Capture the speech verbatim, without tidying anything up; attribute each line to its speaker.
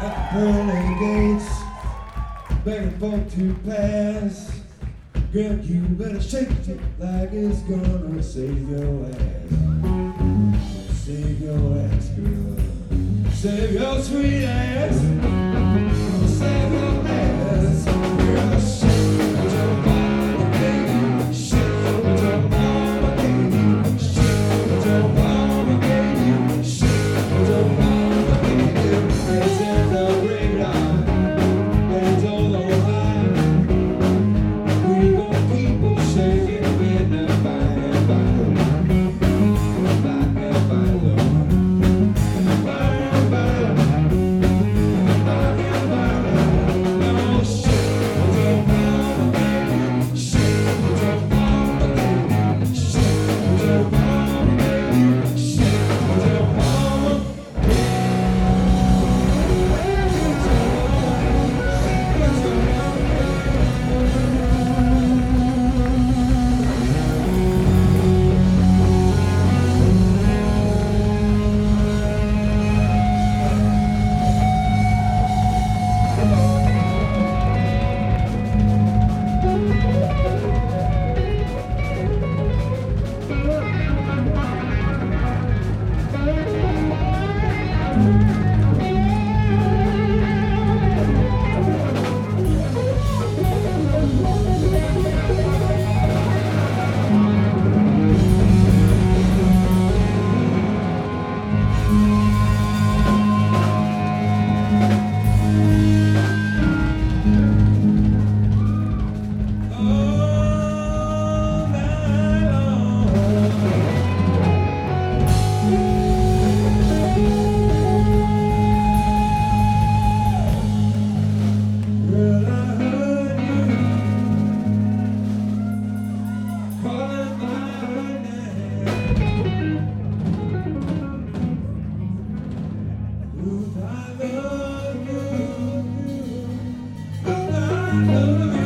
Speaker 1: Pearly gates, begging folk to pass. Girl, you better shake it like it's gonna save your ass. Save your ass, girl. Save your sweet ass. Save your ass. Girl, shake your mama, baby. Shake your mama, baby. Shake your mama, baby. Shake your mama, baby. It's in the radar. It's all online. We gon' keep on shaking in the fire, fire. Fire, fire. Fire, fire. Fire, fire. No, shake your mama, baby. Shake your mama, baby. Shake your mama, baby. Shake your mama. I love you. I love you.